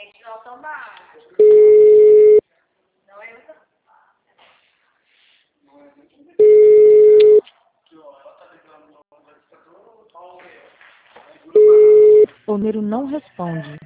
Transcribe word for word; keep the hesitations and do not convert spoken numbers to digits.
no automático. Não é isso? O número não responde.